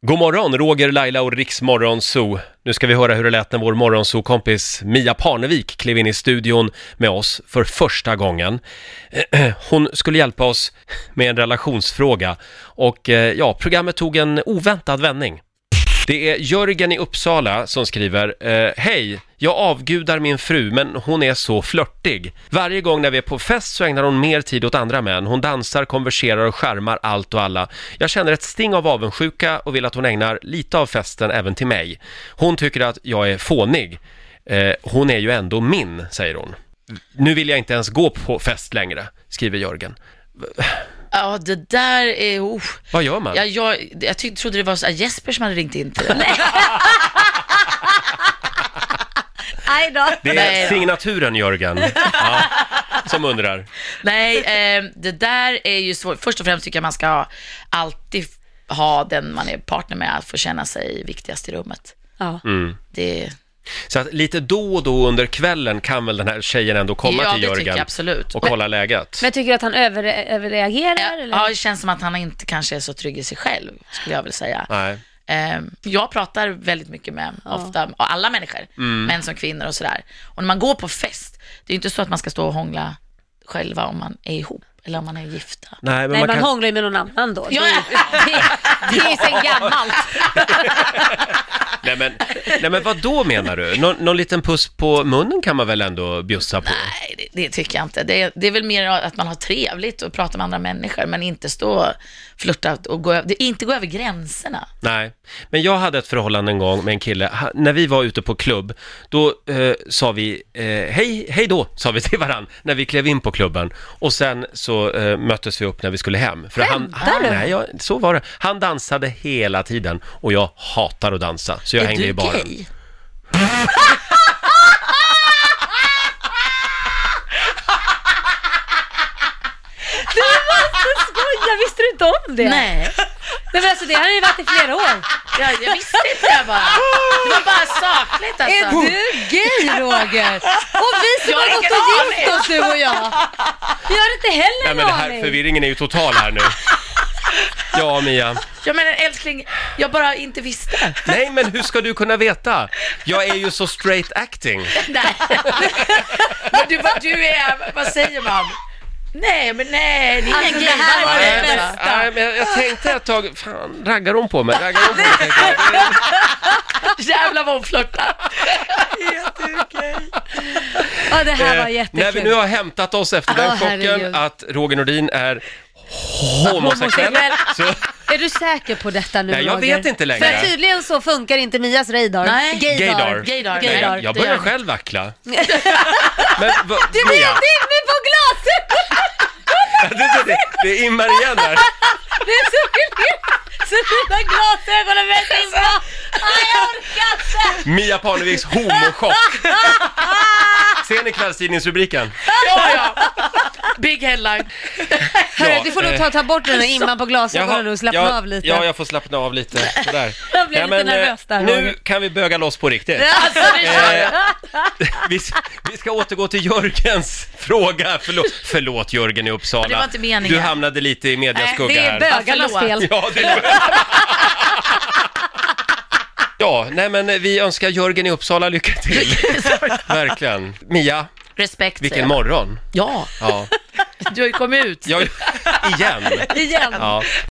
God morgon, Roger, Laila och Riks Morgonzoo. Nu ska vi höra hur det lät när vår Morgonzoo-kompis Mia Parnevik klev in i studion med oss för första gången. Hon skulle hjälpa oss med en relationsfråga och programmet tog en oväntad vändning. Det är Jörgen i Uppsala som skriver: Hej, jag avgudar min fru men hon är så flörtig. Varje gång när vi är på fest så ägnar hon mer tid åt andra män. Hon dansar, konverserar och skärmar allt och alla. Jag känner ett sting av avundsjuka och vill att hon ägnar lite av festen även till mig. Hon tycker att jag är fånig. Hon är ju ändå min, säger hon. Nu vill jag inte ens gå på fest längre, skriver Jörgen. Ja, det där är... Vad gör man? Jag trodde det var så Jesper som hade ringt in till det. Nej då. Det är signaturen, Jörgen, som undrar. Nej, det där är ju svårt. Först och främst tycker jag man ska alltid ha den man är partner med att få känna sig viktigast i rummet. Ja. Så att lite då och då under kvällen kan väl den här tjejen ändå komma till Jörgen absolut. och kolla läget. Men tycker du att han överreagerar? Eller? Ja, det känns som att han inte kanske är så trygg i sig själv, skulle jag vilja säga. Nej. Jag pratar väldigt mycket med ofta alla människor, män som kvinnor och sådär. Och när man går på fest, det är ju inte så att man ska stå och hångla själva om man är ihop eller om man är gifta. Nej, men man kan... hånglar ju med någon annan då. Ja. Det är ju sen gammalt. Nej men vad då menar du? Någon liten puss på munnen kan man väl ändå bjussa på? Nej, det tycker jag inte. Det är väl mer att man har trevligt och pratar med andra människor, men inte stå och flirta och inte gå över gränserna. Nej, men jag hade ett förhållande en gång med en kille. När vi var ute på klubb, då sa vi hej då, sa vi till varann när vi klev in på klubben. Och sen så möttes vi upp när vi skulle hem. För så var det. Han dansade hela tiden och jag hatar att dansa. Så jag hängde i baren. Gay? Du måste skoja, visste du inte om det? Nej. Men alltså det har ju varit i flera år. Jag visste inte det bara. Det var bara sakligt alltså. Är du gay, Roger? Och vi som har gått och gift oss, du och jag. Vi har inte heller Nej, men det här förvirringen är ju total här nu. Ja, Mia. Ja, men älskling, jag bara inte visste. Nej, men hur ska du kunna veta? Jag är ju så straight acting. Nej. Men du är, vad säger man? Nej, men nej, det är ingen grej. här var det bästa. Nej, men jag tänkte ett tag, fan, raggar hon på mig? Jävlar vad hon flörtar. Ja, det här var jättekul. När vi nu har hämtat oss efter den chocken herregud. att Roger Nordin är homosexuell. Så... Är du säker på detta nu, Nej, jag Roger? vet inte längre. För tydligen så funkar inte Mias radar. Nej. Gaydar. Gaydar. Jag börjar själv vackla. Men, Du blir inte inne på glaset! det är immar igen här. Det är så fina glasögon och vet inte. Jag orkar inte. Mia Parneviks homochock. Ser ni kvällstidningsrubriken? Ja. Big headline. Hörru, du får nog ta bort den där imman på glasögonen och slappna av lite. Ja, jag får slappna av lite. Sådär. Jag blev lite nervös där, nu Roger. kan vi böga loss på riktigt. Alltså, Vi ska återgå till Jörgens fråga. Förlåt Jörgen i Uppsala. det var inte meningen. Du hamnade lite i mediaskugga Det är här. bögarnas fel. Ja, det är Ja, nej men vi önskar Jörgen i Uppsala lycka till. Verkligen. Mia, respekt. vilken morgon. Ja. Ja. Du har ju kommit ut. Ja, igen. Igen. Ja.